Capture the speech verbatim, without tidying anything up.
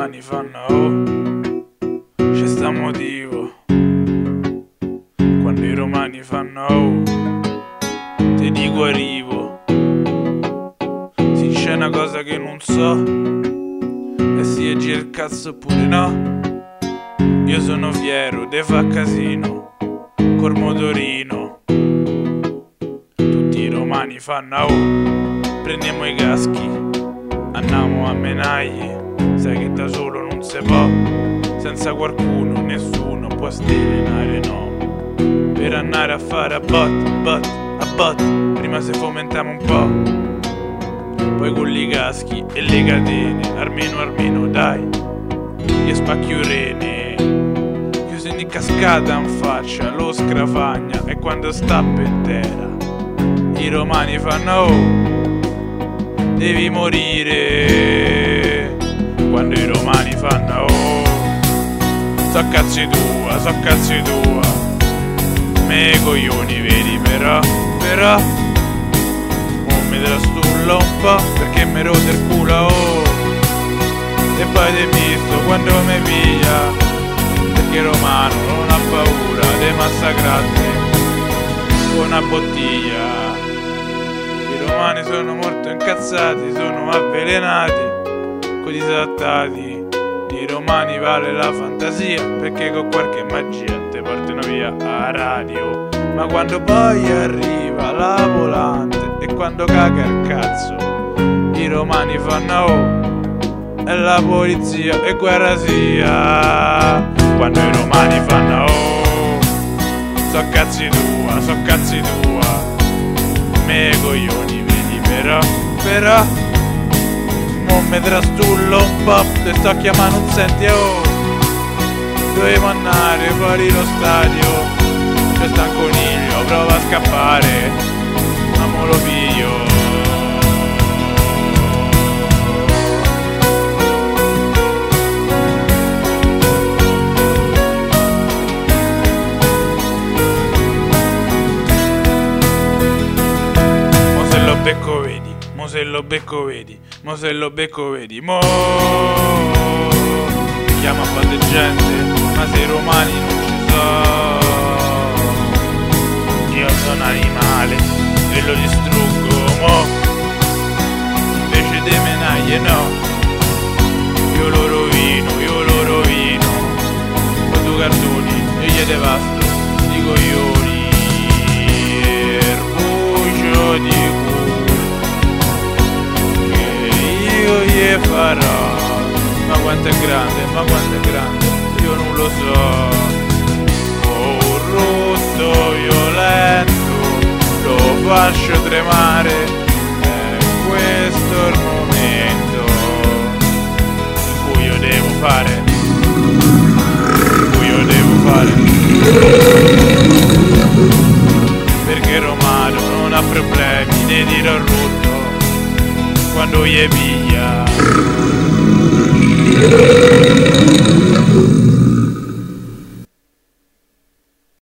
romani fanno oh, c'è sta motivo. Quando i romani fanno oh, ti dico arrivo. Se c'è una cosa che non so, e si è gira il cazzo oppure no, io sono fiero de fa casino col motorino. Tutti i romani fanno oh, prendiamo i caschi, andiamo a menaglie. Sai che da solo non si può, senza qualcuno nessuno può stilare, no. Per andare a fare a bot, bot, a bot, prima se fomentiamo un po', poi con i caschi e le catene, almeno almeno dai, io spacchio rene, chiuso in cascata in faccia, lo scrafagna e quando sta per terra, i romani fanno oh, devi morire. Quando i romani fanno oh, so cazzi tua, so cazzi tua, me coglioni vedi però, però non mi trastullo un po' perché mi rode il culo oh, e poi ti visto quando mi piglia, perché romano non ha paura di massacrarti con una bottiglia. I romani sono molto incazzati, sono avvelenati, con i disattati. I romani vale la fantasia, perché con qualche magia te portano via a radio. Ma quando poi arriva la volante e quando caga il cazzo, i romani fanno oh, e la polizia e guerra sia. Quando i romani fanno oh, so cazzi tua, so cazzi tua, me coglioni vedi però, però non mi trastullo un po', te sto chiamando un senti oh, dovevo andare fuori lo stadio, c'è sta un coniglio, prova a scappare, ma mo lo piglio. Becco vedi, mo se lo becco vedi, mo se lo becco vedi, mo chiama un po' di gente, ma se i romani non ci sono, io sono animale e lo distruggo, mo invece de menaglie no, io lo rovino, io lo rovino, con due cartoni e gli devasto, di coglioni, erbuccio di culo. Io gli farò, ma quanto è grande, ma quanto è grande, io non lo so. Corrotto, violento, lo faccio tremare, è questo il momento in cui io devo fare, in cui io devo fare, perché Romano non ha problemi, ne dirò rotto quando gli piglia.